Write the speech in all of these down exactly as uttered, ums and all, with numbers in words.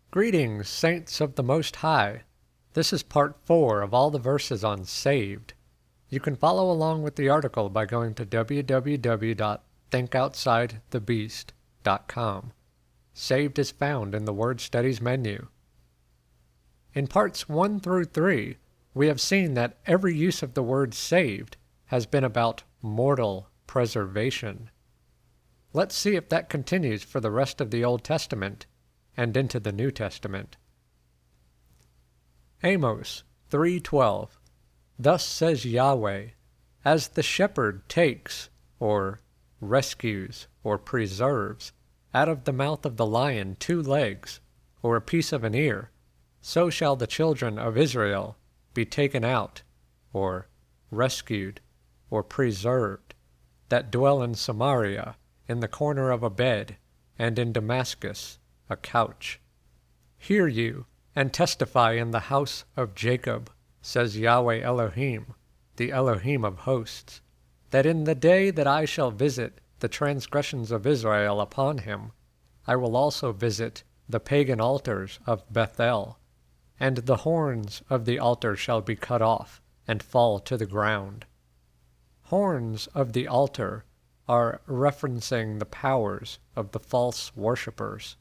Greetings, saints of the Most High. This is part four of all the verses on Saved. You can follow along with the article by going to w w w dot think outside the beast dot com. Saved is found in the Word Studies menu. In parts one through three, we have seen that every use of the word saved has been about mortal preservation. Let's see if that continues for the rest of the Old Testament and into the New Testament. Amos three twelve. Thus says Yahweh, as the shepherd takes, or rescues, or preserves, out of the mouth of the lion two legs, or a piece of an ear, so shall the children of Israel be taken out, or rescued, or preserved, that dwell in Samaria, in the corner of a bed, and in Damascus, a couch. Hear you, and testify in the house of Jacob, says Yahweh Elohim, the Elohim of hosts, that in the day that I shall visit the transgressions of Israel upon him, I will also visit the pagan altars of Bethel, and the horns of the altar shall be cut off, and fall to the ground. Horns of the altar are referencing the powers of the false worshippers.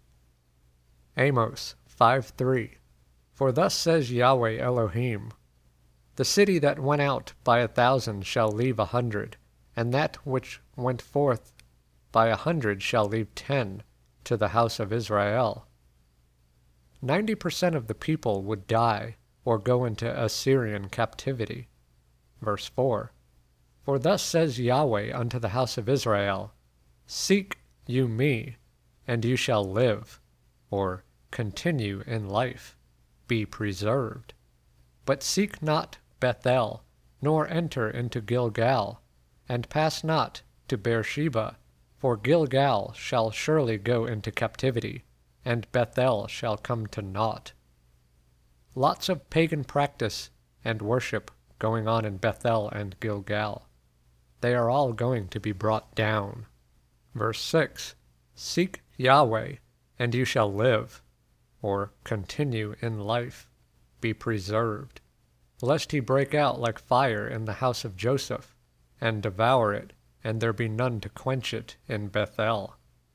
Amos five three. For thus says Yahweh Elohim, the city that went out by a thousand shall leave a hundred, and that which went forth by a hundred shall leave ten to the house of Israel. Ninety percent of the people would die or go into Assyrian captivity. Verse four. For thus says Yahweh unto the house of Israel, seek you me, and you shall live, or continue in life, be preserved. But seek not Bethel, nor enter into Gilgal, and pass not to Beersheba, for Gilgal shall surely go into captivity, and Bethel shall come to naught. Lots of pagan practice and worship going on in Bethel and Gilgal. They are all going to be brought down. Verse six. Seek Yahweh, and you shall live, or continue in life, be preserved, lest he break out like fire in the house of Joseph, and devour it, and there be none to quench it in Bethel.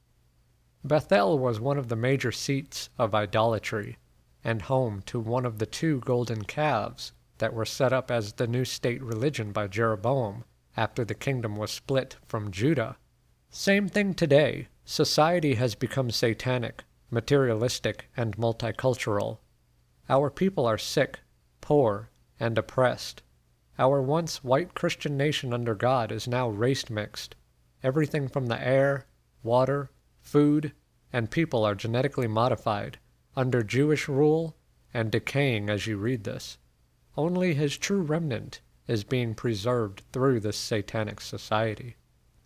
Bethel was one of the major seats of idolatry, and home to one of the two golden calves that were set up as the new state religion by Jeroboam after the kingdom was split from Judah. Same thing today. Society has become satanic, materialistic, and multicultural. Our people are sick, poor, and oppressed. Our once white Christian nation under God is now race-mixed. Everything from the air, water, food, and people are genetically modified, under Jewish rule, and decaying as you read this. Only his true remnant is being preserved through this satanic society.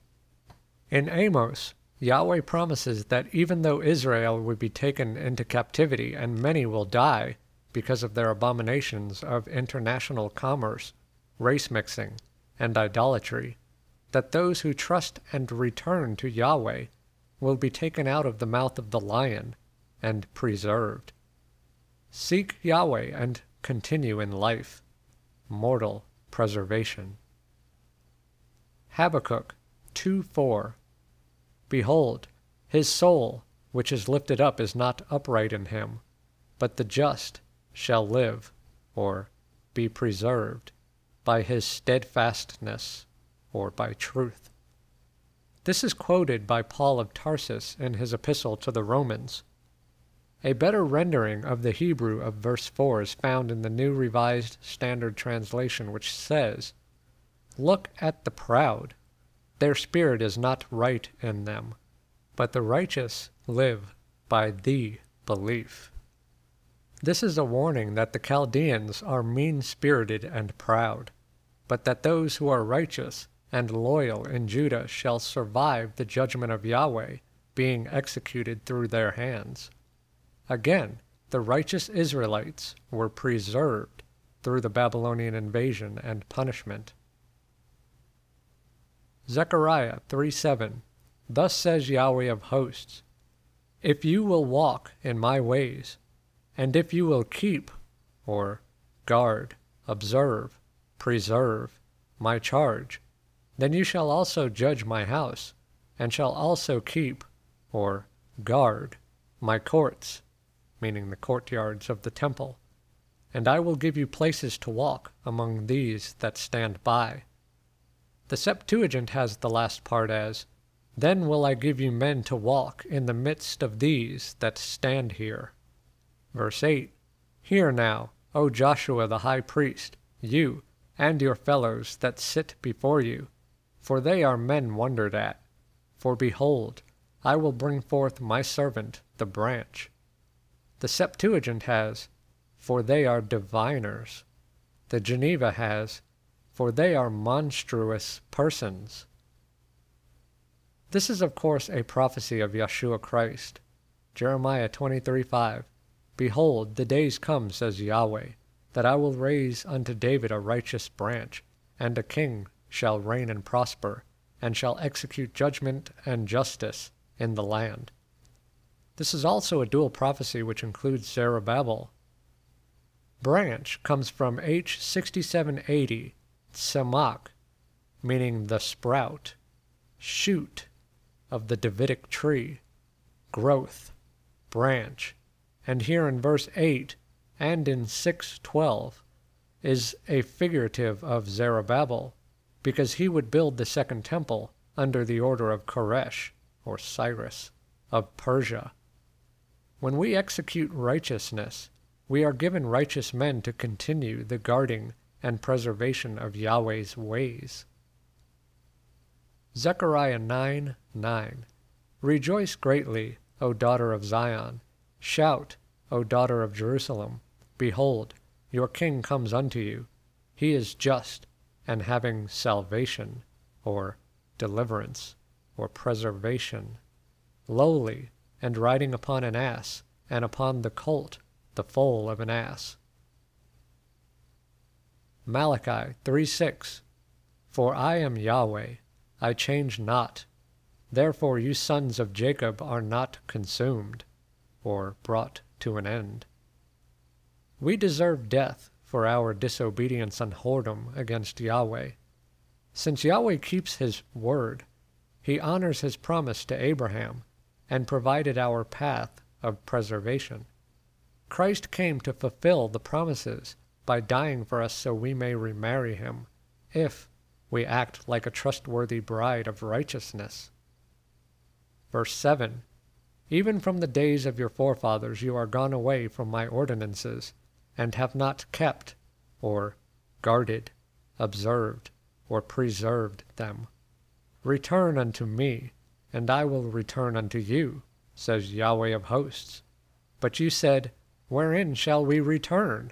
In Amos, Yahweh promises that even though Israel would be taken into captivity and many will die because of their abominations of international commerce, race-mixing, and idolatry, that those who trust and return to Yahweh will be taken out of the mouth of the lion and preserved. Seek Yahweh and continue in life, mortal preservation. Habakkuk two four. Behold, his soul, which is lifted up, is not upright in him, but the just shall live, or be preserved, by his steadfastness, or by truth. This is quoted by Paul of Tarsus in his epistle to the Romans. A better rendering of the Hebrew of verse four is found in the New Revised Standard Translation, which says, Look at the proud. Their spirit is not right in them, but the righteous live by the belief. This is a warning that the Chaldeans are mean-spirited and proud, but that those who are righteous and loyal in Judah shall survive the judgment of Yahweh being executed through their hands. Again, the righteous Israelites were preserved through the Babylonian invasion and punishment. Zechariah three seven. Thus says Yahweh of hosts, If you will walk in my ways, And if you will keep, or guard, observe, preserve, my charge, then you shall also judge my house, and shall also keep, or guard, my courts, meaning the courtyards of the temple. And I will give you places to walk among these that stand by. The Septuagint has the last part as, Then will I give you men to walk in the midst of these that stand here. Verse eight, Hear now, O Joshua the high priest, you, and your fellows that sit before you, for they are men wondered at. For behold, I will bring forth my servant the branch. The Septuagint has, For they are diviners. The Geneva has, For they are monstrous persons. This is of course a prophecy of Yeshua Christ. Jeremiah twenty-three five, Behold, the days come, says Yahweh, that I will raise unto David a righteous branch, and a king shall reign and prosper, and shall execute judgment and justice in the land. This is also a dual prophecy which includes Zerubbabel. Branch comes from H sixty-seven eighty, Tzemach, meaning the sprout, shoot of the Davidic tree, growth, branch, and here in verse eight and in six twelve is a figurative of Zerubbabel, because he would build the second temple under the order of Koresh, or Cyrus, of Persia. When we execute righteousness, we are given righteous men to continue the guarding and preservation of Yahweh's ways. Zechariah nine nine, Rejoice greatly, O daughter of Zion. Shout, O daughter of Jerusalem. Behold, your king comes unto you. He is just, and having salvation, or deliverance, or preservation, lowly, and riding upon an ass, and upon the colt, the foal of an ass. Malachi three six, For I am Yahweh, I change not. Therefore you sons of Jacob are not consumed, or brought to an end. We deserve death for our disobedience and whoredom against Yahweh. Since Yahweh keeps his word, he honors his promise to Abraham, and provided our path of preservation. Christ came to fulfill the promises by dying for us so we may remarry him, if we act like a trustworthy bride of righteousness. Verse seven, Even from the days of your forefathers you are gone away from my ordinances, and have not kept, or guarded, observed, or preserved them. Return unto me, and I will return unto you, says Yahweh of hosts. But you said, Wherein shall we return?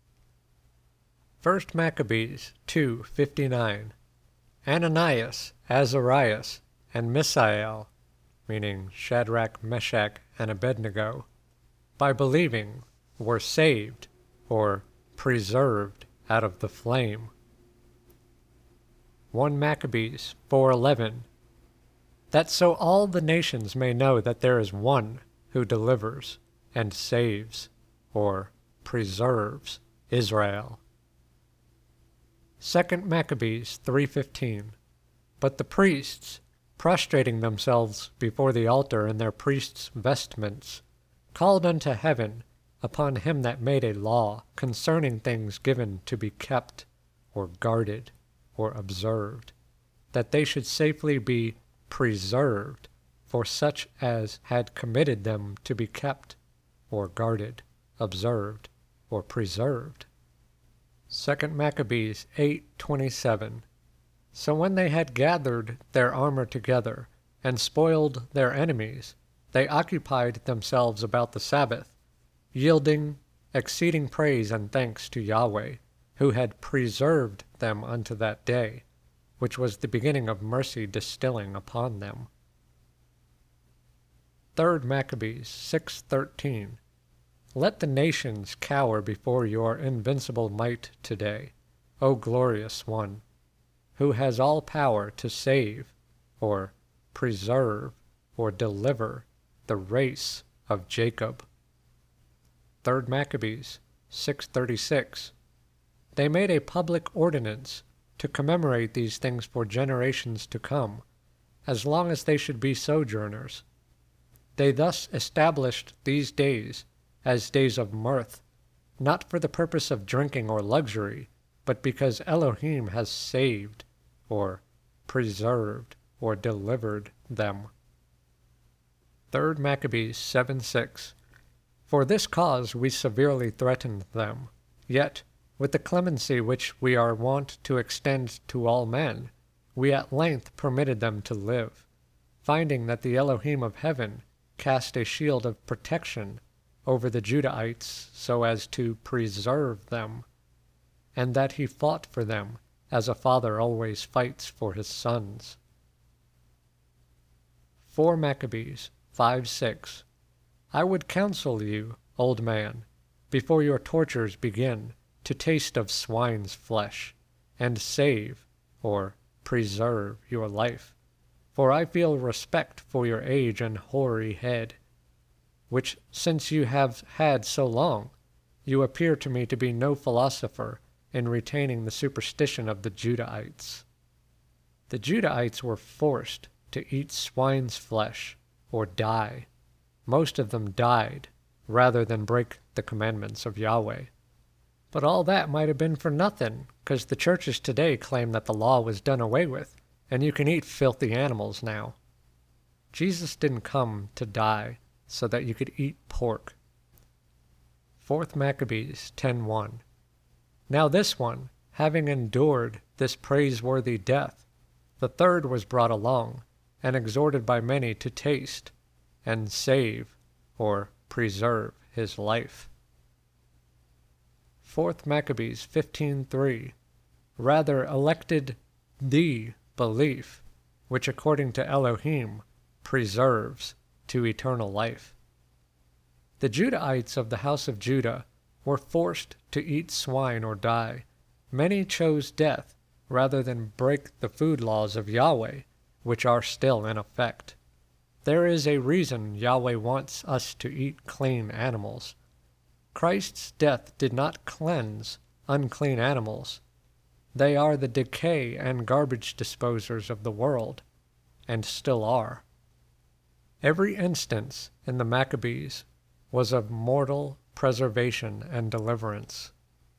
First Maccabees two fifty-nine. Ananias, Azarias, and Mishael, meaning Shadrach, Meshach, and Abednego, by believing were saved, or preserved out of the flame. First Maccabees four eleven. That so all the nations may know that there is one who delivers and saves, or preserves, Israel. Second Maccabees three fifteen. But the priests, prostrating themselves before the altar in their priests' vestments, called unto heaven upon him that made a law concerning things given to be kept, or guarded, or observed, that they should safely be preserved for such as had committed them to be kept, or guarded, observed, or preserved. Second Maccabees eight twenty-seven. So when they had gathered their armor together, and spoiled their enemies, they occupied themselves about the Sabbath, yielding exceeding praise and thanks to Yahweh, who had preserved them unto that day, which was the beginning of mercy distilling upon them. Third Maccabees six thirteen. Let the nations cower before your invincible might today, O glorious one, who has all power to save, or preserve, or deliver the race of Jacob. Third Maccabees six thirty-six. They made a public ordinance to commemorate these things for generations to come, as long as they should be sojourners. They thus established these days as days of mirth, not for the purpose of drinking or luxury, but because Elohim has saved, or preserved, or delivered them. Third Maccabees seven six. For this cause we severely threatened them, yet, with the clemency which we are wont to extend to all men, we at length permitted them to live, finding that the Elohim of heaven cast a shield of protection over the Judahites so as to preserve them, and that he fought for them as a father always fights for his sons. Four Maccabees five six. I would counsel you, old man, before your tortures begin, to taste of swine's flesh, and save, or preserve, your life. For I feel respect for your age and hoary head, which, since you have had so long, you appear to me to be no philosopher in retaining the superstition of the Judahites. The Judahites were forced to eat swine's flesh, or die. Most of them died, rather than break the commandments of Yahweh. But all that might have been for nothing, because the churches today claim that the law was done away with, and you can eat filthy animals now. Jesus didn't come to die so that you could eat pork. Fourth Maccabees ten one. Now this one, having endured this praiseworthy death, the third was brought along, and exhorted by many to taste, and save, or preserve, his life. Fourth Maccabees fifteen three. Rather elected the belief, which according to Elohim preserves to eternal life. The Judahites of the house of Judah were forced to eat swine or die. Many chose death rather than break the food laws of Yahweh, which are still in effect. There is a reason Yahweh wants us to eat clean animals. Christ's death did not cleanse unclean animals. They are the decay and garbage disposers of the world, and still are. Every instance in the Maccabees was of mortal preservation and deliverance.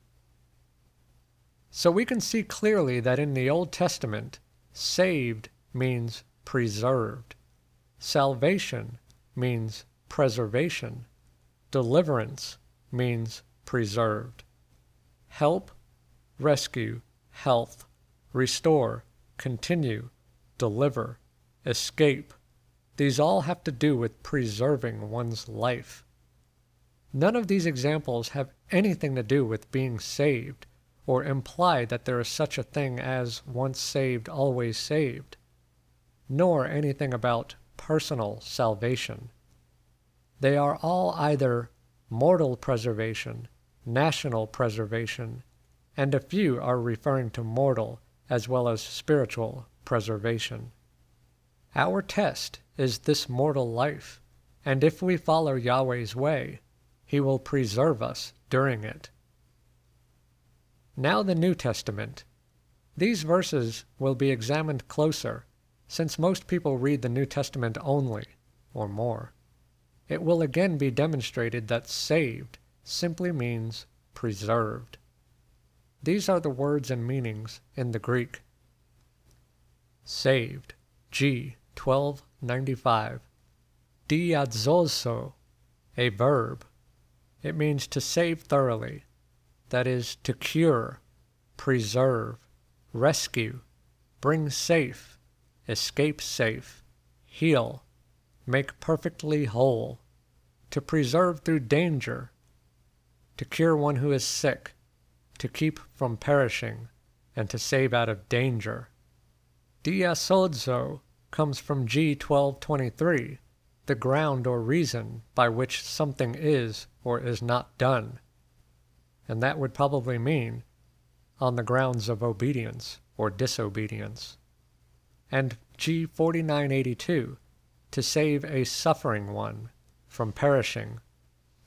So we can see clearly that in the Old Testament, saved means preserved. Salvation means preservation. Deliverance means preserved. Help, rescue, health, restore, continue, deliver, escape. These all have to do with preserving one's life. None of these examples have anything to do with being saved, or imply that there is such a thing as once saved, always saved, nor anything about personal salvation. They are all either mortal preservation, national preservation, and a few are referring to mortal as well as spiritual preservation. Our test is this mortal life, and if we follow Yahweh's way, he will preserve us during it. Now the New Testament. These verses will be examined closer, since most people read the New Testament only, or more. It will again be demonstrated that saved simply means preserved. These are the words and meanings in the Greek. Saved, G twelve ninety-five. Diazozo, a verb. It means to save thoroughly, that is, to cure, preserve, rescue, bring safe, escape safe, heal, make perfectly whole, to preserve through danger, to cure one who is sick, to keep from perishing, and to save out of danger. Diasodzo comes from G twelve twenty-three, the ground or reason by which something is or is not done. And that would probably mean on the grounds of obedience or disobedience. And G forty-nine eighty-two, to save a suffering one from perishing,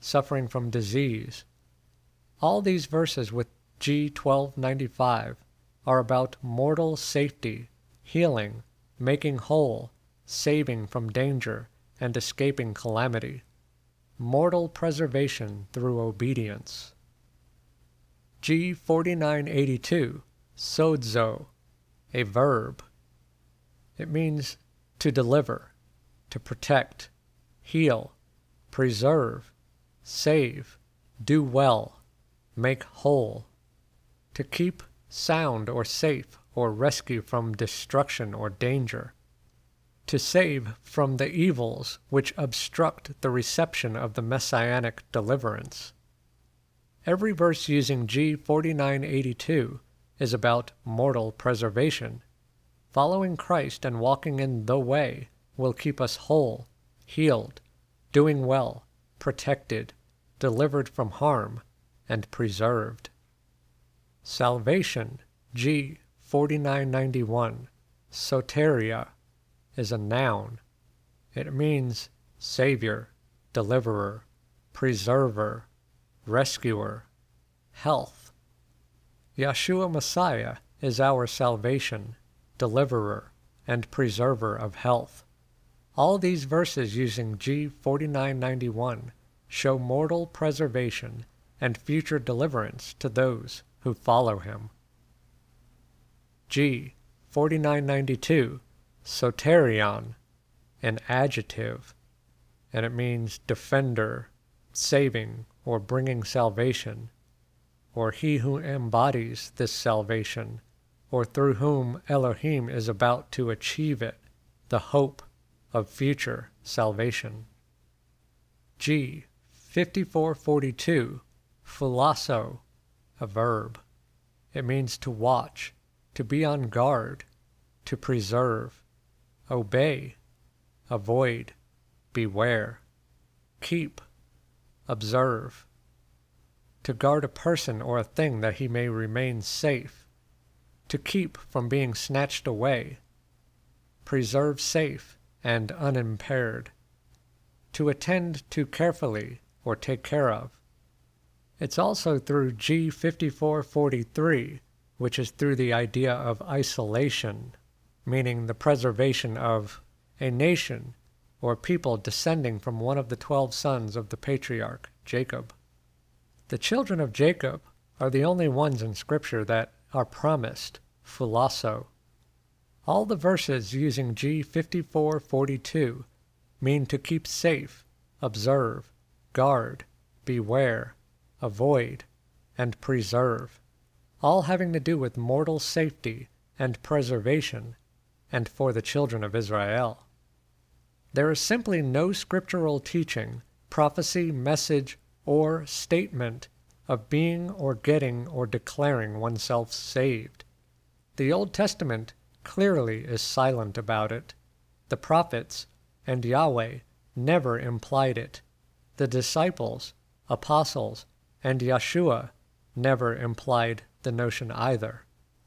suffering from disease. All these verses with G twelve ninety-five are about mortal safety, healing, making whole, saving from danger, and escaping calamity. Mortal preservation through obedience. G forty-nine eighty-two, sozo, a verb. It means to deliver, to protect, heal, preserve, save, do well, make whole, to keep sound or safe or rescue from destruction or danger, to save from the evils which obstruct the reception of the messianic deliverance. Every verse using G forty-nine eighty-two is about mortal preservation. Following Christ and walking in the way will keep us whole, healed, doing well, protected, delivered from harm, and preserved. Salvation, G forty-nine ninety-one, soteria, is a noun. It means savior, deliverer, preserver, rescuer, health. Yeshua Messiah is our salvation, deliverer, and preserver of health. All these verses using G forty-nine ninety-one show mortal preservation and future deliverance to those who follow him. G forty-nine ninety-two, soterion, an adjective, and it means defender, saving, or bringing salvation, or he who embodies this salvation, or through whom Elohim is about to achieve it, the hope of future salvation. G fifty-four forty-two, phulasso, a verb. It means to watch, to be on guard, to preserve, obey, avoid, beware, keep, observe, to guard a person or a thing that he may remain safe, to keep from being snatched away, preserve safe and unimpaired, to attend to carefully or take care of. It's also through G fifty-four forty-three, which is through the idea of isolation, meaning the preservation of a nation or people descending from one of the twelve sons of the patriarch Jacob. The children of Jacob are the only ones in Scripture that are promised phulasso. All the verses using G fifty-four forty-two mean to keep safe, observe, guard, beware, avoid, and preserve, all having to do with mortal safety and preservation, and for the children of Israel. There is simply no scriptural teaching, prophecy, message, or statement of being or getting or declaring oneself saved. The Old Testament clearly is silent about it. The prophets and Yahweh never implied it. The disciples, apostles, and Yeshua never implied the notion either.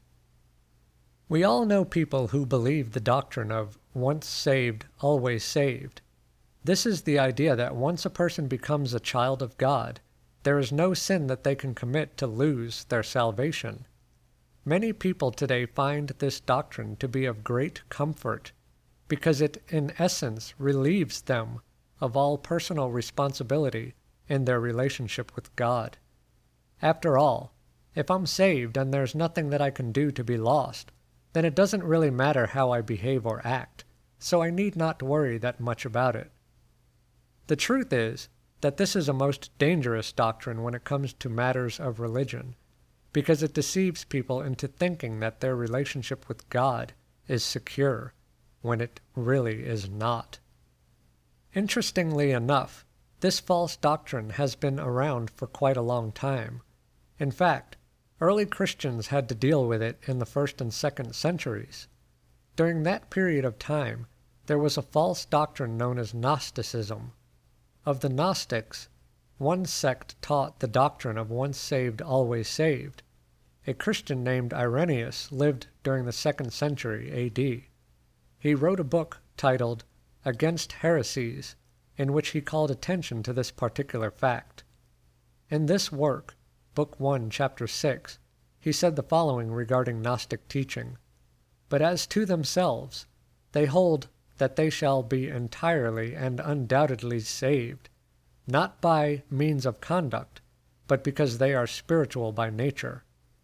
We all know people who believe the doctrine of once saved, always saved. This is the idea that once a person becomes a child of God, there is no sin that they can commit to lose their salvation. Many people today find this doctrine to be of great comfort, because it in essence relieves them of all personal responsibility in their relationship with God. After all, if I'm saved and there's nothing that I can do to be lost, then it doesn't really matter how I behave or act, so I need not worry that much about it. The truth is that this is a most dangerous doctrine when it comes to matters of religion, because it deceives people into thinking that their relationship with God is secure, when it really is not. Interestingly enough, this false doctrine has been around for quite a long time. In fact, early Christians had to deal with it in the first and second centuries. During that period of time, there was a false doctrine known as Gnosticism. Of the Gnostics, one sect taught the doctrine of once saved, always saved. A Christian named Irenaeus lived during the second century A D. He wrote a book titled Against Heresies, in which he called attention to this particular fact. In this work, Book one, Chapter six, he said the following regarding Gnostic teaching: "But as to themselves, they hold that they shall be entirely and undoubtedly saved, not by means of conduct, but because they are spiritual by nature.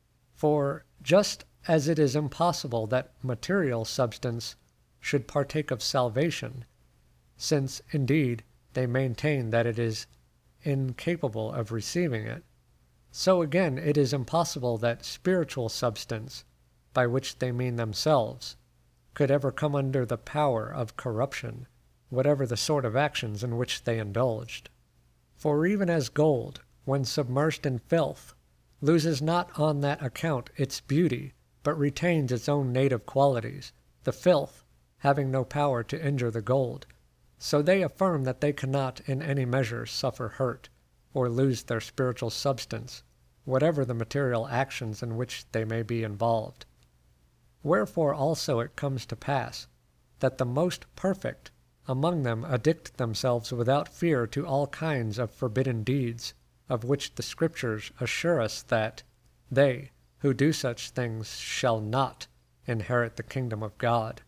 For just as it is impossible that material substance should partake of salvation, since, indeed, they maintain that it is incapable of receiving it, so again it is impossible that spiritual substance, by which they mean themselves, could ever come under the power of corruption, whatever the sort of actions in which they indulged. For even as gold, when submerged in filth, loses not on that account its beauty, but retains its own native qualities, the filth having no power to injure the gold, so they affirm that they cannot in any measure suffer hurt, or lose their spiritual substance, whatever the material actions in which they may be involved. Wherefore also it comes to pass that the most perfect among them addict themselves without fear to all kinds of forbidden deeds, of which the Scriptures assure us that they who do such things shall not inherit the kingdom of God.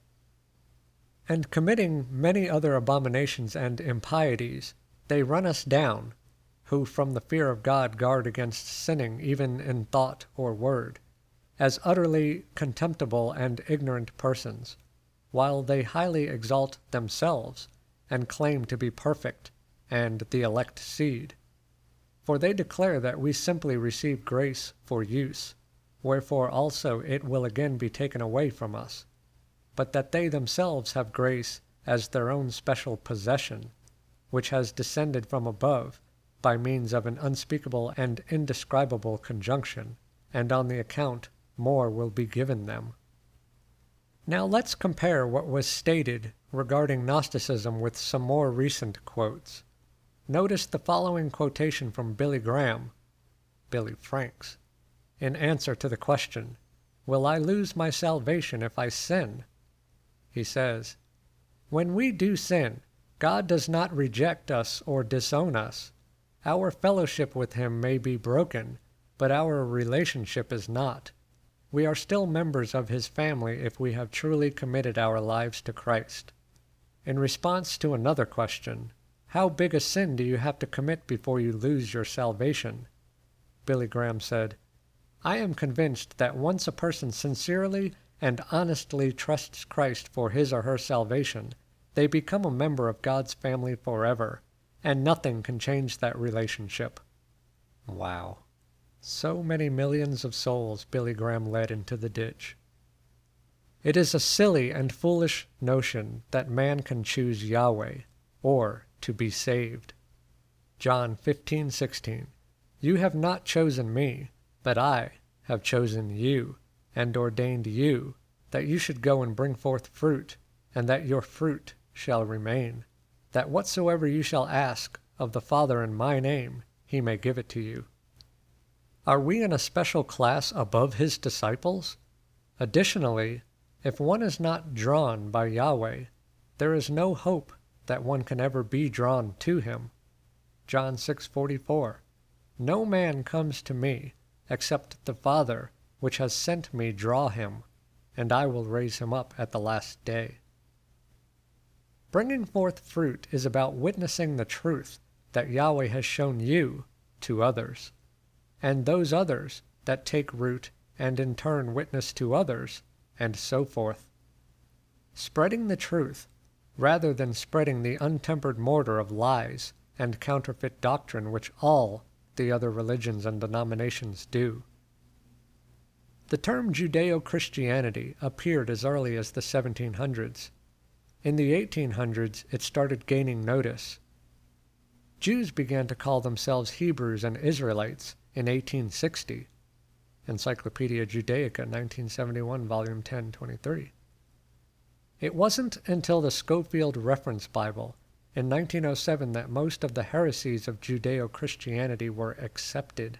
And committing many other abominations and impieties, they run us down, who from the fear of God guard against sinning even in thought or word, as utterly contemptible and ignorant persons, while they highly exalt themselves, and claim to be perfect and the elect seed. For they declare that we simply receive grace for use, wherefore also it will again be taken away from us, but that they themselves have grace as their own special possession, which has descended from above by means of an unspeakable and indescribable conjunction, and on the account more will be given them. Now let's compare what was stated regarding Gnosticism with some more recent quotes. Notice the following quotation from Billy Graham, Billy Franks, in answer to the question, "Will I lose my salvation if I sin?" He says, "When we do sin, God does not reject us or disown us. Our fellowship with Him may be broken, but our relationship is not. We are still members of His family if we have truly committed our lives to Christ." In response to another question, "How big a sin do you have to commit before you lose your salvation?" Billy Graham said, "I am convinced that once a person sincerely and honestly trusts Christ for his or her salvation, they become a member of God's family forever, and nothing can change that relationship." Wow. So many millions of souls Billy Graham led into the ditch. It is a silly and foolish notion that man can choose Yahweh, or to be saved. John fifteen sixteen. "You have not chosen me, but I have chosen you, and ordained you, that you should go and bring forth fruit, and that your fruit shall remain, that whatsoever you shall ask of the Father in my name, he may give it to you." Are we in a special class above his disciples? Additionally, if one is not drawn by Yahweh, there is no hope that one can ever be drawn to him. John six forty-four. "No man comes to me, except the Father which has sent me draw him, and I will raise him up at the last day." Bringing forth fruit is about witnessing the truth that Yahweh has shown you to others, and those others that take root and in turn witness to others, and so forth. Spreading the truth, rather than spreading the untempered mortar of lies and counterfeit doctrine which all the other religions and denominations do. The term Judeo-Christianity appeared as early as the seventeen hundreds. In the eighteen hundreds, it started gaining notice. Jews began to call themselves Hebrews and Israelites in eighteen sixty. Encyclopedia Judaica, nineteen seventy-one, volume ten, twenty-three. It wasn't until the Scofield Reference Bible in nineteen oh seven that most of the heresies of Judeo-Christianity were accepted.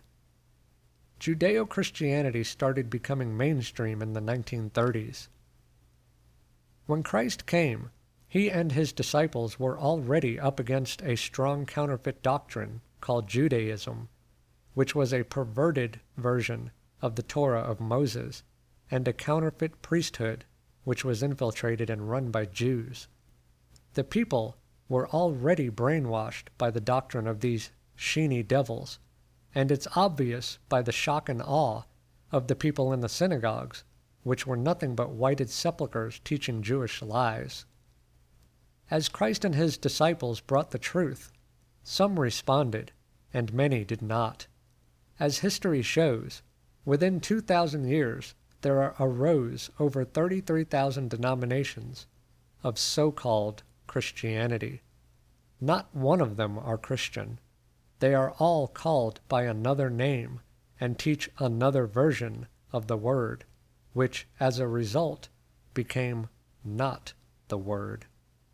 Judeo-Christianity started becoming mainstream in the nineteen thirties. When Christ came, He and his disciples were already up against a strong counterfeit doctrine called Judaism, which was a perverted version of the Torah of Moses, and a counterfeit priesthood which was infiltrated and run by Jews. The people were already brainwashed by the doctrine of these sheeny devils, and it's obvious by the shock and awe of the people in the synagogues, which were nothing but whited sepulchres teaching Jewish lies. As Christ and his disciples brought the truth, some responded, and many did not. As history shows, within two thousand years there arose over thirty-three thousand denominations of so-called Christianity. Not one of them are Christian. They are all called by another name and teach another version of the Word, which, as a result, became not the Word.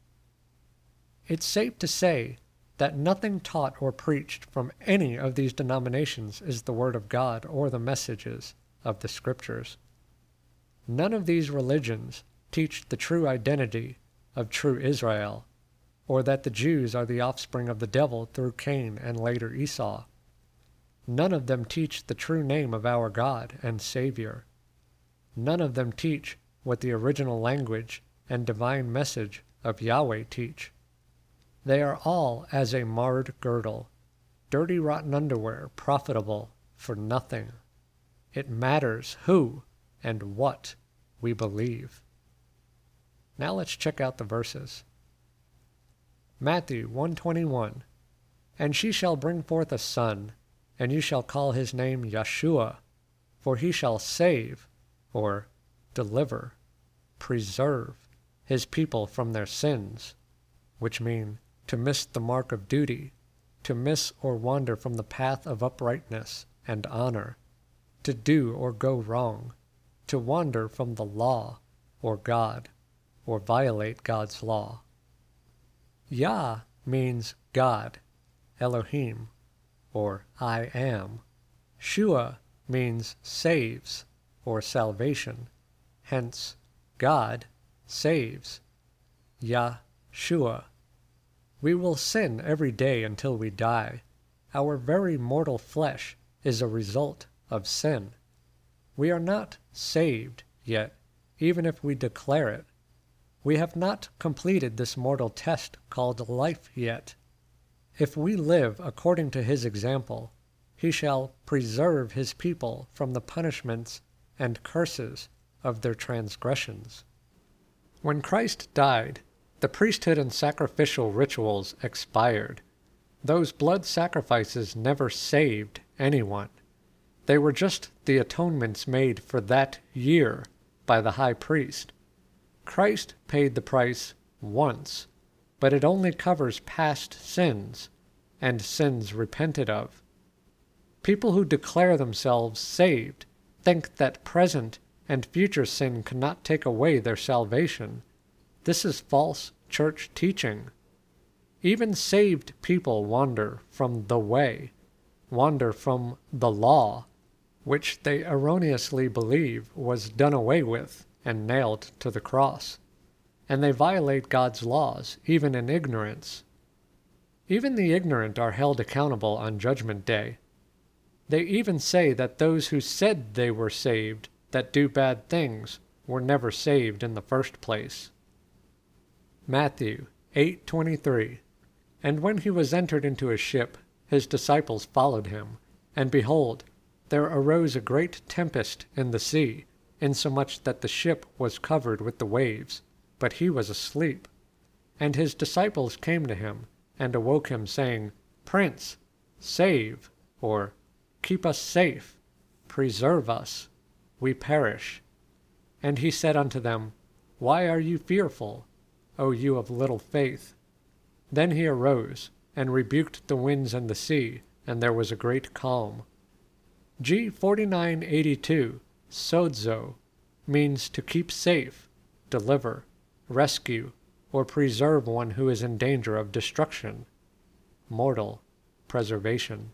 It's safe to say that nothing taught or preached from any of these denominations is the Word of God or the messages of the Scriptures. None of these religions teach the true identity of true Israel, or that the Jews are the offspring of the devil through Cain and later Esau. None of them teach the true name of our God and Savior. None of them teach what the original language and divine message of Yahweh teach. They are all as a marred girdle, dirty rotten underwear, profitable for nothing. It matters who and what we believe. Now let's check out the verses. Matthew one twenty-one, And she shall bring forth a son, and you shall call his name Yeshua, for he shall save, or deliver, preserve, his people from their sins, which mean to miss the mark of duty, to miss or wander from the path of uprightness and honor, to do or go wrong, to wander from the law or God, or violate God's law. Yah means God, Elohim, or I am. Shua means saves, or salvation, hence God saves. Yah-Shua. We will sin every day until we die. Our very mortal flesh is a result of sin. We are not saved yet, even if we declare it. We have not completed this mortal test called life yet. If we live according to his example, he shall preserve his people from the punishments and curses of their transgressions. When Christ died, the priesthood and sacrificial rituals expired. Those blood sacrifices never saved anyone. They were just the atonements made for that year by the high priest. Christ paid the price once, but it only covers past sins and sins repented of. People who declare themselves saved think that present and future sin cannot take away their salvation. This is false church teaching. Even saved people wander from the way, wander from the law, which they erroneously believe was done away with and nailed to the cross, and they violate God's laws, even in ignorance. Even the ignorant are held accountable on Judgment Day. They even say that those who said they were saved, that do bad things, were never saved in the first place. Matthew eight twenty-three. And when he was entered into a ship, his disciples followed him. And behold, there arose a great tempest in the sea, insomuch that the ship was covered with the waves, but he was asleep. And his disciples came to him, and awoke him, saying, Prince, save, or keep us safe, preserve us, we perish. And he said unto them, Why are you fearful, O you of little faith? Then he arose, and rebuked the winds and the sea, and there was a great calm. G forty-nine eighty-two, sozo, means to keep safe, deliver, rescue, or preserve one who is in danger of destruction. Mortal preservation.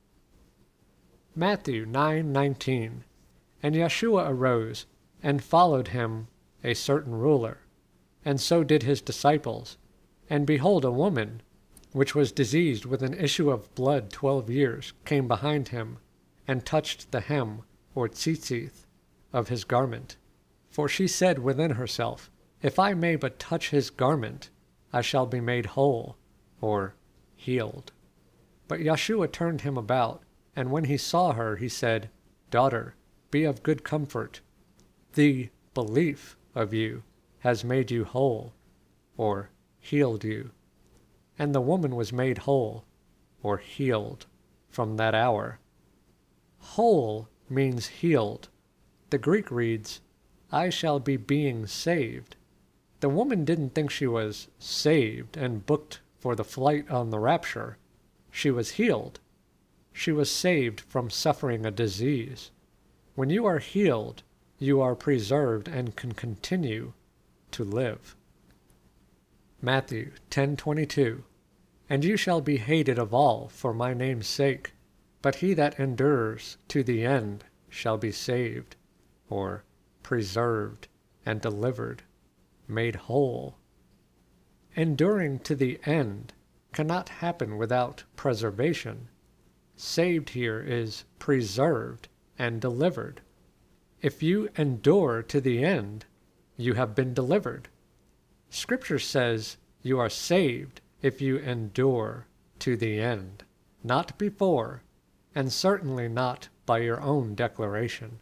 Matthew nine nineteen. And Yeshua arose, and followed him a certain ruler. and so did his disciples. And behold, a woman, which was diseased with an issue of blood twelve years, came behind him, and touched the hem, or tzitzith, of his garment. For she said within herself, If I may but touch his garment, I shall be made whole, or healed. But Yeshua turned him about, and when he saw her, he said, Daughter, be of good comfort. The belief of you has made you whole, or healed you. And the woman was made whole, or healed, from that hour. Whole means healed. The Greek reads, I shall be being saved. The woman didn't think she was saved and booked for the flight on the rapture. She was healed. She was saved from suffering a disease. When you are healed, you are preserved and can continue to live. Matthew ten twenty-two. And you shall be hated of all for my name's sake, but he that endures to the end shall be saved, or preserved and delivered, made whole. Enduring to the end cannot happen without preservation. Saved here is preserved and delivered. If you endure to the end, you have been delivered. Scripture says you are saved if you endure to the end, not before, and certainly not by your own declaration.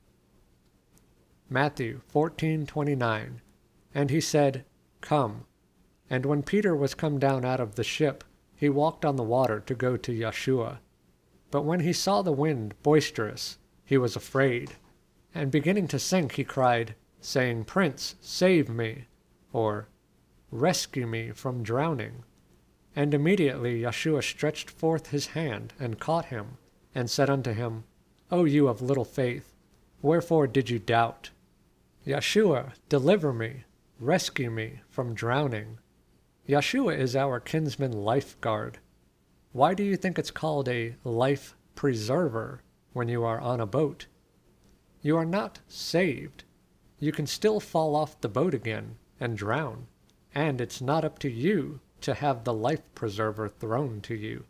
Matthew fourteen twenty-nine. And he said, Come. And when Peter was come down out of the ship, he walked on the water to go to Yeshua. But when he saw the wind boisterous, he was afraid, and beginning to sink, he cried, saying, Prince, save me, or rescue me from drowning. And immediately Yeshua stretched forth his hand, and caught him, and said unto him, O you of little faith, wherefore did you doubt? Yeshua, deliver me, rescue me from drowning. Yeshua is our kinsman lifeguard. Why do you think it's called a life preserver when you are on a boat? You are not saved. You can still fall off the boat again and drown, and it's not up to you to have the life preserver thrown to you.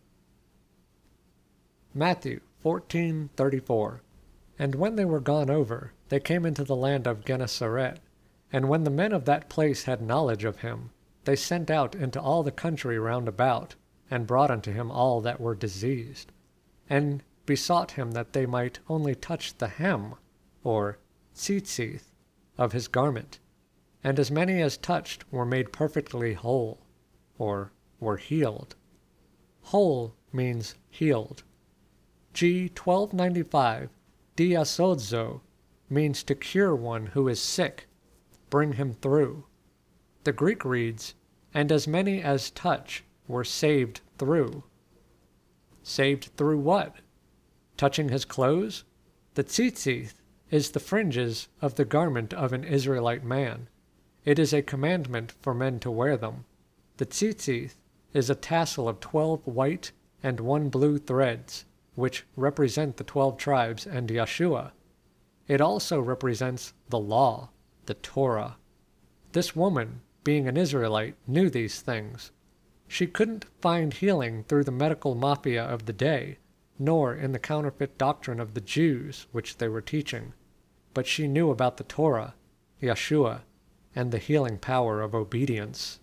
Matthew fourteen thirty-four. And when they were gone over, they came into the land of Gennesaret. And when the men of that place had knowledge of him, they sent out into all the country round about, and brought unto him all that were diseased, and besought him that they might only touch the hem, or tzitzith, of his garment. And as many as touched were made perfectly whole, or were healed. Whole means healed. G twelve ninety-five, diasozo, means to cure one who is sick, bring him through. The Greek reads, and as many as touch were saved through. Saved through what? Touching his clothes? The tzitzith is the fringes of the garment of an Israelite man. It is a commandment for men to wear them. The tzitzith is a tassel of twelve white and one blue threads, which represent the twelve tribes and Yeshua. It also represents the law, the Torah. This woman, being an Israelite, knew these things. She couldn't find healing through the medical mafia of the day, nor in the counterfeit doctrine of the Jews which they were teaching. But she knew about the Torah, Yeshua, and the healing power of obedience.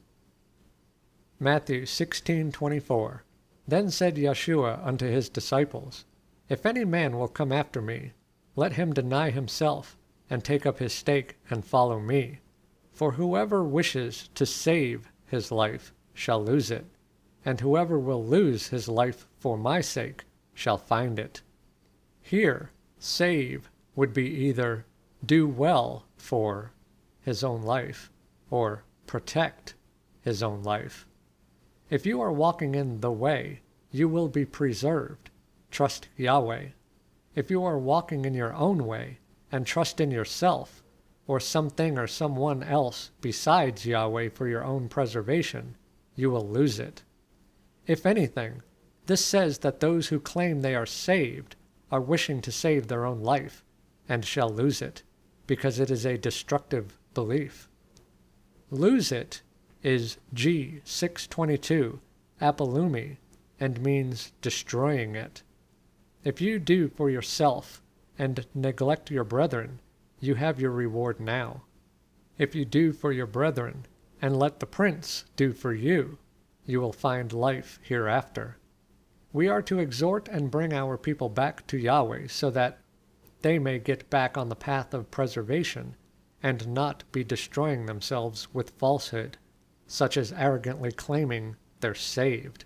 Matthew sixteen twenty-four. Then said Yeshua unto his disciples, If any man will come after me, let him deny himself, and take up his stake, and follow me. For whoever wishes to save his life shall lose it, and whoever will lose his life for my sake shall find it. Here, save would be either do well for his own life, or protect his own life. If you are walking in the way, you will be preserved. Trust Yahweh. If you are walking in your own way, and trust in yourself, or something or someone else besides Yahweh for your own preservation, you will lose it. If anything, this says that those who claim they are saved are wishing to save their own life, and shall lose it, because it is a destructive belief. Lose it is G six twenty-two, apolumi, and means destroying it. If you do for yourself and neglect your brethren, you have your reward now. If you do for your brethren and let the prince do for you, you will find life hereafter. We are to exhort and bring our people back to Yahweh so that they may get back on the path of preservation and not be destroying themselves with falsehood, such as arrogantly claiming they're saved.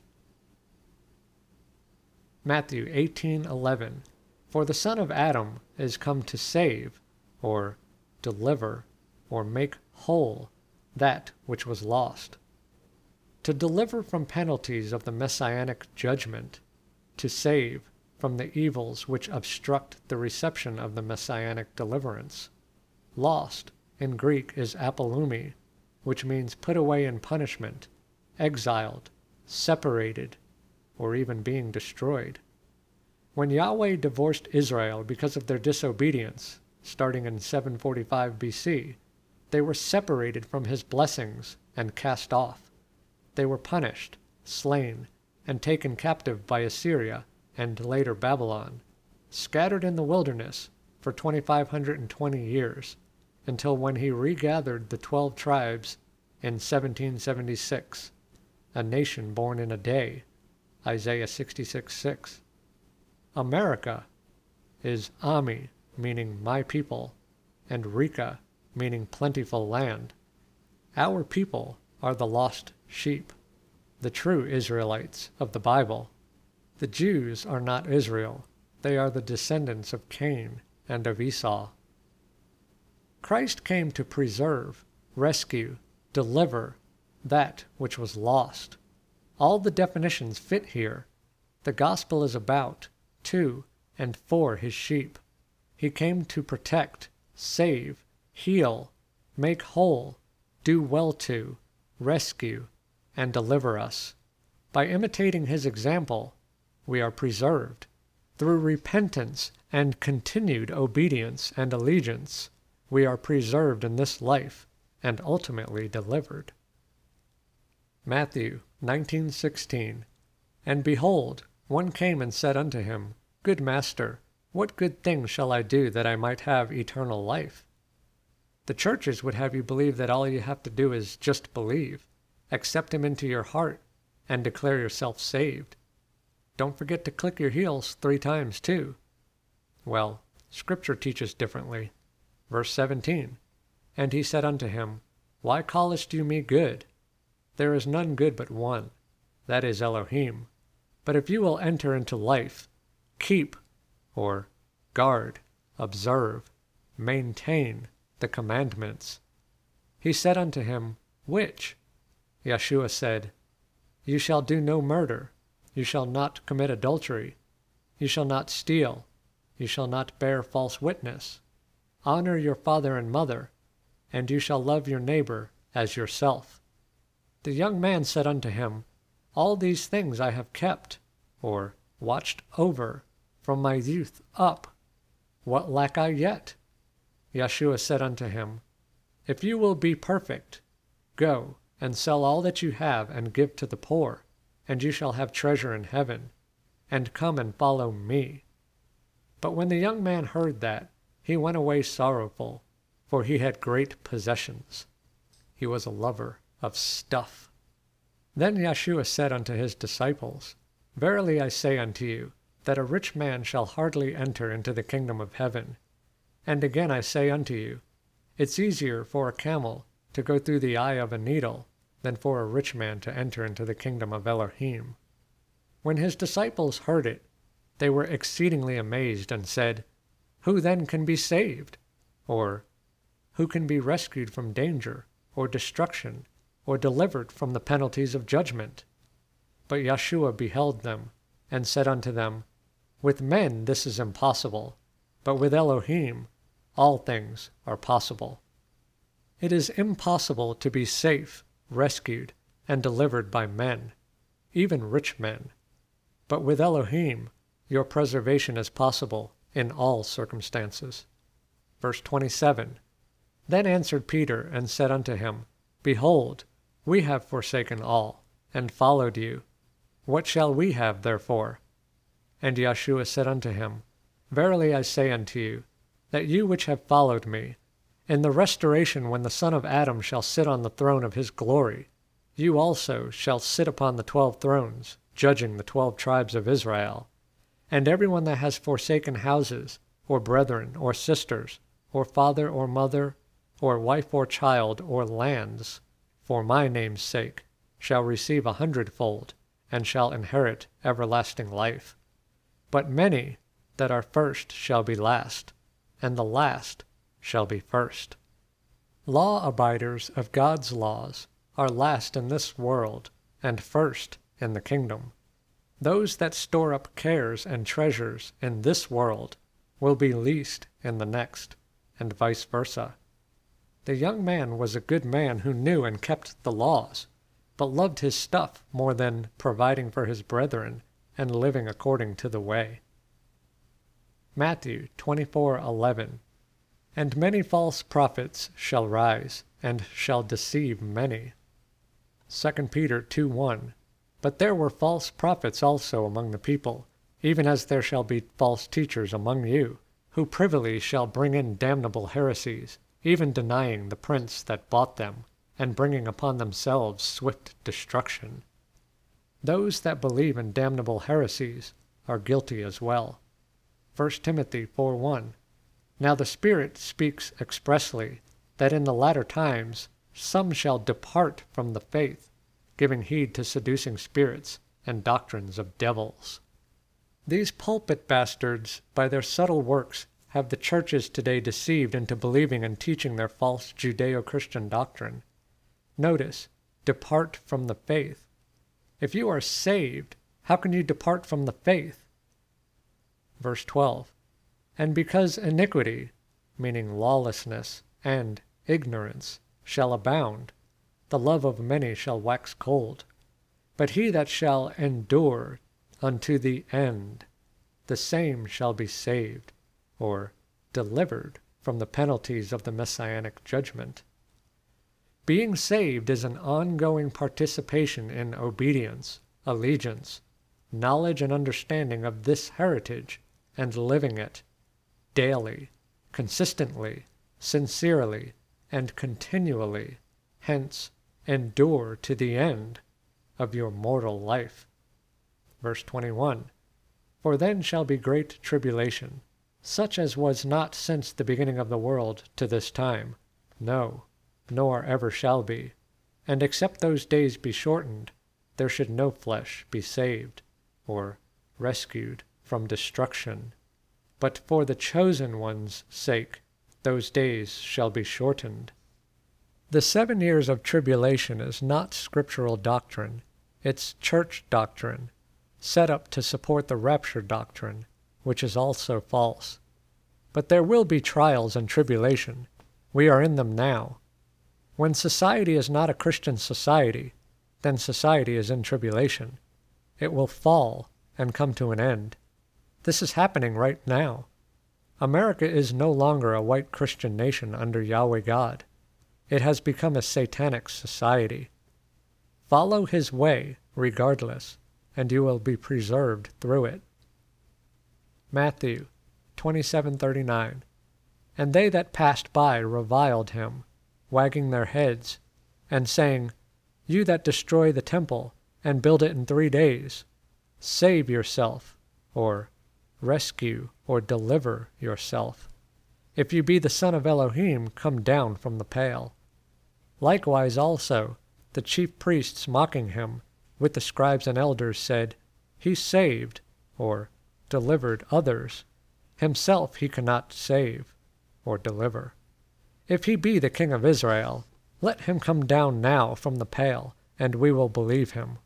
Matthew eighteen eleven. For the Son of Adam is come to save, or deliver, or make whole that which was lost. To deliver from penalties of the messianic judgment, to save from the evils which obstruct the reception of the messianic deliverance. Lost, in Greek, is apolumi, which means put away in punishment, exiled, separated, or even being destroyed. When Yahweh divorced Israel because of their disobedience, starting in seven forty-five B C, they were separated from his blessings and cast off. They were punished, slain, and taken captive by Assyria and later Babylon, scattered in the wilderness for two thousand five hundred twenty years, until when he regathered the twelve tribes in seventeen seventy-six, a nation born in a day, Isaiah sixty-six six. America is Ami, meaning my people, and Rika, meaning plentiful land. Our people are the lost sheep, the true Israelites of the Bible. The Jews are not Israel. They are the descendants of Cain and of Esau. Christ came to preserve, rescue, deliver that which was lost. All the definitions fit here. The gospel is about, to, and for his sheep. He came to protect, save, heal, make whole, do well to, rescue, and deliver us. By imitating his example, we are preserved. Through repentance and continued obedience and allegiance, we are preserved in this life and ultimately delivered. Matthew nineteen sixteen. And behold, one came and said unto him, Good Master, what good thing shall I do that I might have eternal life? The churches would have you believe that all you have to do is just believe, accept him into your heart, and declare yourself saved. Don't forget to click your heels three times too. Well, Scripture teaches differently. Verse seventeen. And he said unto him, Why callest you me good? There is none good but one, that is Elohim. But if you will enter into life, keep, or guard, observe, maintain the commandments. He said unto him, Which? Yeshua said, You shall do no murder, you shall not commit adultery, you shall not steal, you shall not bear false witness, honor your father and mother, and you shall love your neighbor as yourself. The young man said unto him, All these things I have kept, or watched over, from my youth up. What lack I yet? Yeshua said unto him, If you will be perfect, go and sell all that you have and give to the poor, and you shall have treasure in heaven, and come and follow me. But when the young man heard that, he went away sorrowful, for he had great possessions. He was a lover of stuff. Then Yeshua said unto his disciples, Verily I say unto you, that a rich man shall hardly enter into the kingdom of heaven. And again I say unto you, it's easier for a camel to go through the eye of a needle than for a rich man to enter into the kingdom of Elohim. When his disciples heard it, they were exceedingly amazed and said, Who then can be saved? Or, who can be rescued from danger, or destruction, or delivered from the penalties of judgment? But Yeshua beheld them, and said unto them, With men this is impossible, but with Elohim all things are possible. It is impossible to be safe, rescued, and delivered by men, even rich men. But with Elohim your preservation is possible in all circumstances. Verse twenty-seven. Then answered Peter and said unto him, Behold, we have forsaken all, and followed you. What shall we have therefore? And Yeshua said unto him, Verily I say unto you, that you which have followed me, in the restoration when the Son of Adam shall sit on the throne of his glory, you also shall sit upon the twelve thrones, judging the twelve tribes of Israel. And every one that has forsaken houses, or brethren, or sisters, or father, or mother, or wife, or child, or lands, for my name's sake, shall receive a hundredfold, and shall inherit everlasting life. But many that are first shall be last, and the last shall be first. Law-abiders of God's laws are last in this world, and first in the kingdom. Those that store up cares and treasures in this world will be least in the next, and vice versa. The young man was a good man who knew and kept the laws, but loved his stuff more than providing for his brethren and living according to the way. Matthew twenty-four eleven. And many false prophets shall rise, and shall deceive many. Second Peter two one. But there were false prophets also among the people, even as there shall be false teachers among you, who privily shall bring in damnable heresies, even denying the prince that bought them, and bringing upon themselves swift destruction. Those that believe in damnable heresies are guilty as well. First Timothy four one. Now the Spirit speaks expressly, that in the latter times some shall depart from the faith, giving heed to seducing spirits and doctrines of devils. These pulpit bastards, by their subtle works, have the churches today deceived into believing and teaching their false Judeo-Christian doctrine. Notice, depart from the faith. If you are saved, how can you depart from the faith? Verse twelve. And because iniquity, meaning lawlessness, and ignorance, shall abound, the love of many shall wax cold. But he that shall endure unto the end, the same shall be saved, or delivered from the penalties of the messianic judgment. Being saved is an ongoing participation in obedience, allegiance, knowledge and understanding of this heritage, and living it daily, consistently, sincerely, and continually, hence, endure to the end of your mortal life. Verse twenty-one. For then shall be great tribulation, such as was not since the beginning of the world to this time, no, nor ever shall be. And except those days be shortened, there should no flesh be saved, or rescued from destruction. But for the chosen one's sake, those days shall be shortened. The seven years of tribulation is not scriptural doctrine. It's church doctrine, set up to support the rapture doctrine, which is also false. But there will be trials and tribulation. We are in them now. When society is not a Christian society, then society is in tribulation. It will fall and come to an end. This is happening right now. America is no longer a white Christian nation under Yahweh God. It has become a satanic society. Follow his way regardless, and you will be preserved through it. Matthew twenty-seven thirty-nine. And they that passed by reviled him, wagging their heads, and saying, You that destroy the temple, and build it in three days, save yourself, or rescue or deliver yourself. If you be the Son of Elohim, come down from the pale. Likewise also, the chief priests mocking him, with the scribes and elders, said, He saved, or delivered others. Himself he cannot save, or deliver. If he be the King of Israel, let him come down now from the pale, and we will believe him.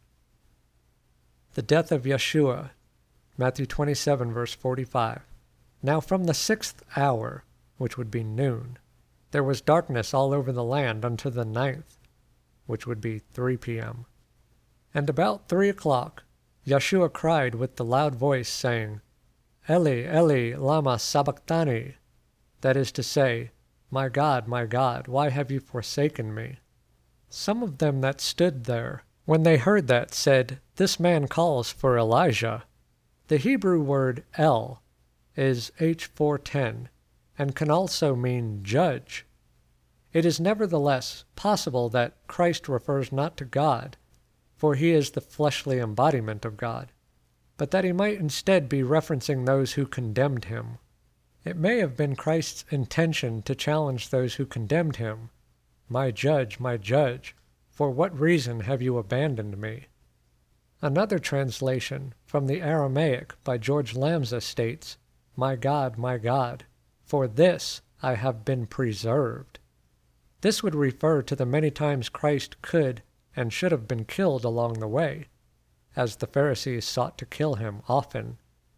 The death of Yeshua, Matthew twenty-seven, verse forty-five. Now from the sixth hour, which would be noon, there was darkness all over the land unto the ninth, which would be three p.m. And about three o'clock, Yeshua cried with the loud voice, saying, Eli, Eli, lama sabachthani, that is to say, My God, my God, why have you forsaken me? Some of them that stood there, when they heard that, said, This man calls for Elijah. The Hebrew word El is H four ten, and can also mean judge. It is nevertheless possible that Christ refers not to God, for he is the fleshly embodiment of God, but that he might instead be referencing those who condemned him. It may have been Christ's intention to challenge those who condemned him. My judge, my judge, for what reason have you abandoned me? Another translation from the Aramaic by George Lamsa states, My God, my God, for this I have been preserved. This would refer to the many times Christ could and should have been killed along the way, as the Pharisees sought to kill him often.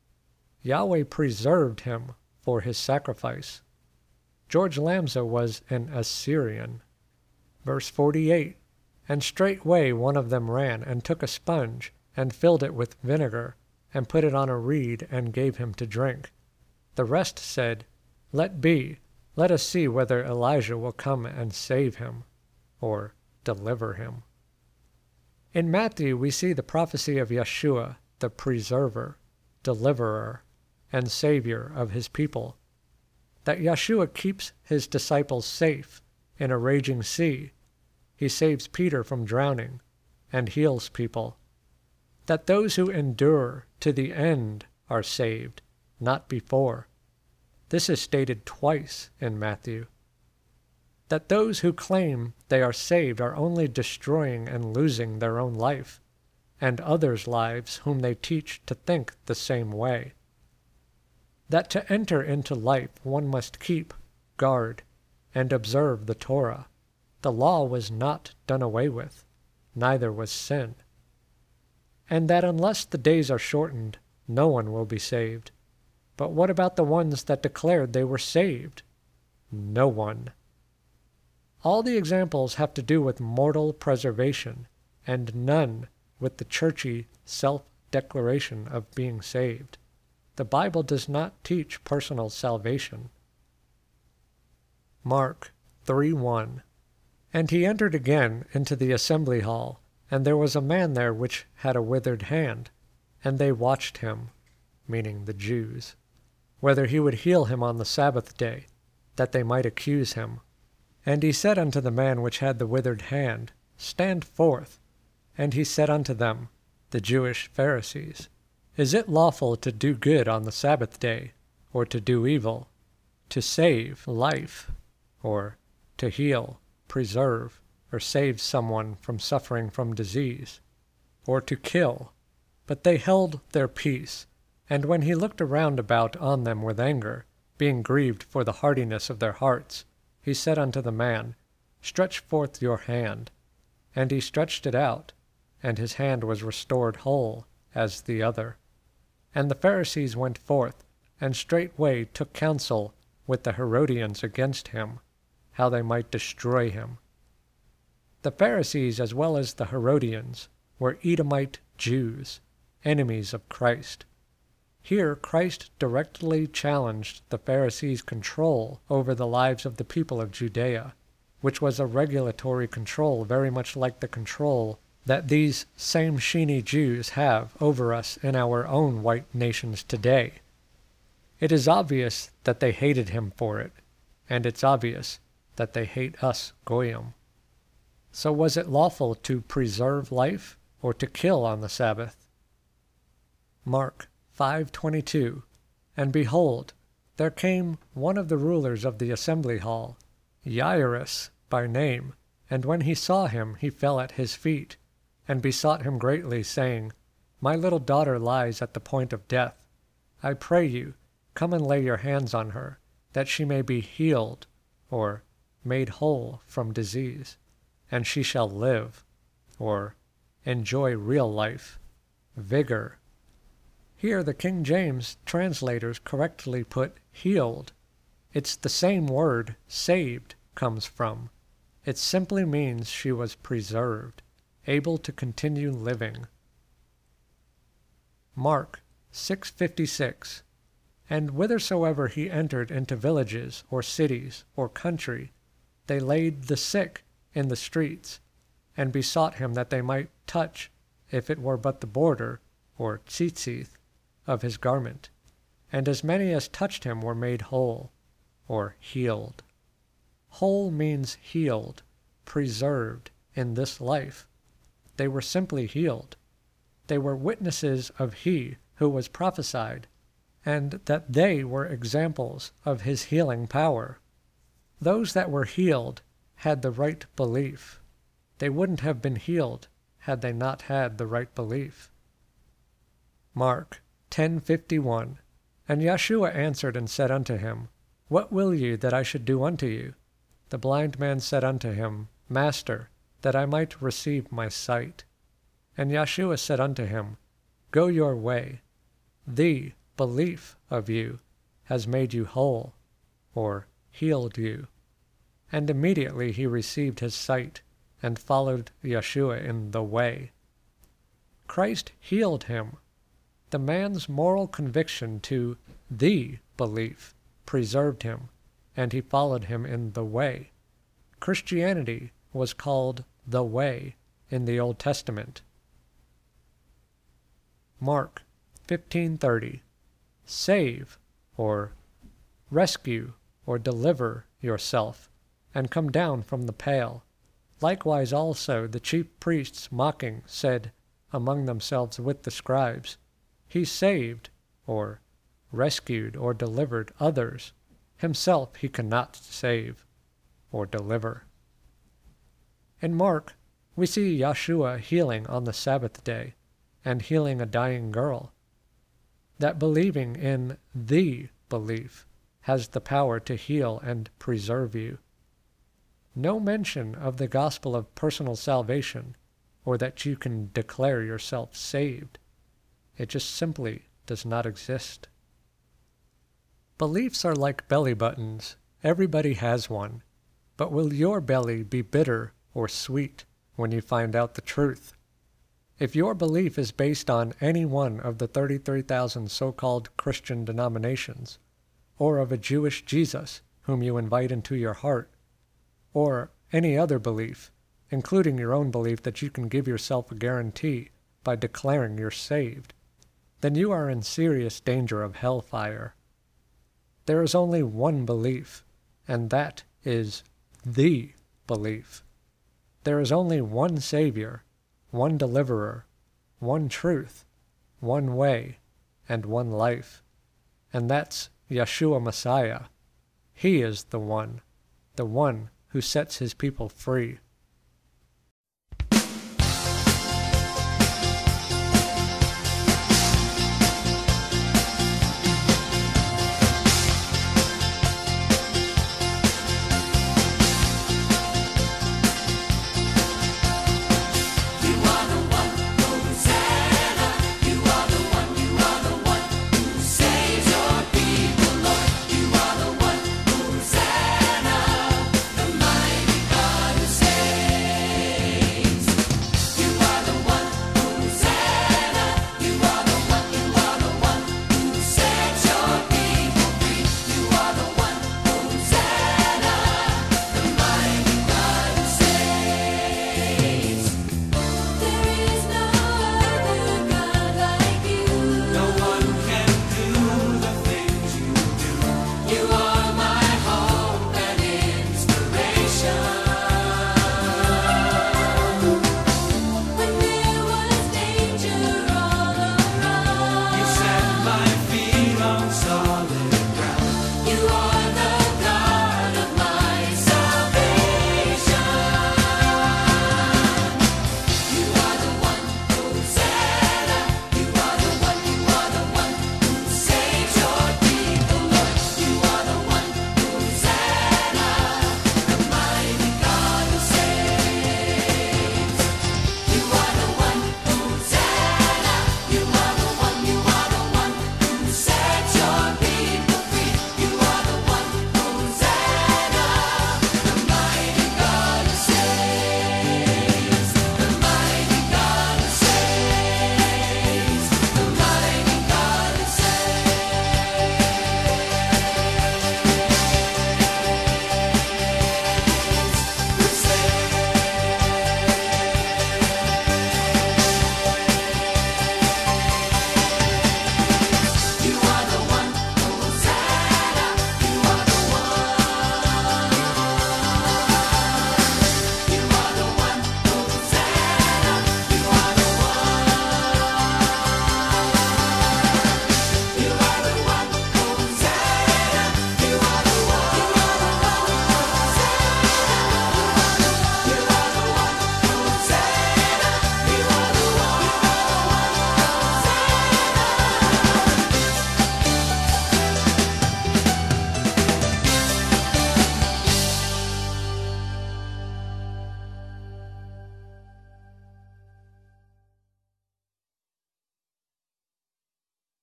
Yahweh preserved him for his sacrifice. George Lamsa was an Assyrian. Verse forty-eight, And straightway one of them ran, and took a sponge, and filled it with vinegar, and put it on a reed, and gave him to drink. The rest said, Let be, let us see whether Elijah will come and save him, or deliver him. In Matthew we see the prophecy of Yeshua, the preserver, deliverer, and savior of his people, that Yeshua keeps his disciples safe in a raging sea. He saves Peter from drowning and heals people. That those who endure to the end are saved, not before. This is stated twice in Matthew. That those who claim they are saved are only destroying and losing their own life, and others' lives whom they teach to think the same way. That to enter into life one must keep, guard, and observe the Torah. The law was not done away with, neither was sin. And that unless the days are shortened, no one will be saved. But what about the ones that declared they were saved? No one. All the examples have to do with mortal preservation, and none with the churchy self-declaration of being saved. The Bible does not teach personal salvation. Mark three one. And he entered again into the assembly hall, and there was a man there which had a withered hand, and they watched him, meaning the Jews, whether he would heal him on the Sabbath day, that they might accuse him. And he said unto the man which had the withered hand, Stand forth. And he said unto them, the Jewish Pharisees, Is it lawful to do good on the Sabbath day, or to do evil, to save life, or to heal, preserve, or save someone from suffering from disease, or to kill? But they held their peace. And when he looked around about on them with anger, being grieved for the hardiness of their hearts, he said unto the man, Stretch forth your hand. And he stretched it out, and his hand was restored whole as the other. And the Pharisees went forth, and straightway took counsel with the Herodians against him, how they might destroy him. The Pharisees, as well as the Herodians, were Edomite Jews, enemies of Christ. Here Christ directly challenged the Pharisees' control over the lives of the people of Judea, which was a regulatory control very much like the control that these same Sheeny Jews have over us in our own white nations today. It is obvious that they hated him for it, and it's obvious that they hate us Goyim. So was it lawful to preserve life or to kill on the Sabbath? Mark five twenty-two. And behold, there came one of the rulers of the assembly hall, Jairus by name, and when he saw him, he fell at his feet, and besought him greatly, saying, My little daughter lies at the point of death. I pray you, come and lay your hands on her, that she may be healed, or made whole from disease, and she shall live, or enjoy real life, vigor. Here the King James translators correctly put healed. It's the same word saved comes from. It simply means she was preserved, able to continue living. Mark six fifty-six. And whithersoever he entered into villages, or cities, or country, they laid the sick in the streets, and besought him that they might touch, if it were but the border, or tzitzith, of his garment. And as many as touched him were made whole, or healed. Whole means healed, preserved in this life. They were simply healed. They were witnesses of he who was prophesied, and that they were examples of his healing power. Those that were healed had the right belief. They wouldn't have been healed had they not had the right belief. Mark ten fifty-one. And Yeshua answered and said unto him, What will ye that I should do unto you? The blind man said unto him, Master, that I might receive my sight. And Yeshua said unto him, Go your way. The belief of you has made you whole, or healed you. And immediately he received his sight, and followed Yeshua in the way. Christ healed him. The man's moral conviction to the belief preserved him, and he followed him in the way. Christianity was called the way in the Old Testament. Mark fifteen thirty. Save, or rescue, or deliver yourself, and come down from the pale. Likewise also the chief priests mocking said among themselves with the scribes, He saved, or rescued, or delivered others. Himself he cannot save, or deliver. In Mark, we see Yeshua healing on the Sabbath day, and healing a dying girl. That believing in the belief has the power to heal and preserve you. No mention of the gospel of personal salvation, or that you can declare yourself saved. It just simply does not exist. Beliefs are like belly buttons. Everybody has one. But will your belly be bitter or sweet when you find out the truth? If your belief is based on any one of the thirty-three thousand so-called Christian denominations, or of a Jewish Jesus whom you invite into your heart, or any other belief, including your own belief that you can give yourself a guarantee by declaring you're saved, then you are in serious danger of hellfire. There is only one belief, and that is the belief. There is only one Savior, one Deliverer, one truth, one way, and one life. And that's Yeshua Messiah. He is the one, the one who sets his people free.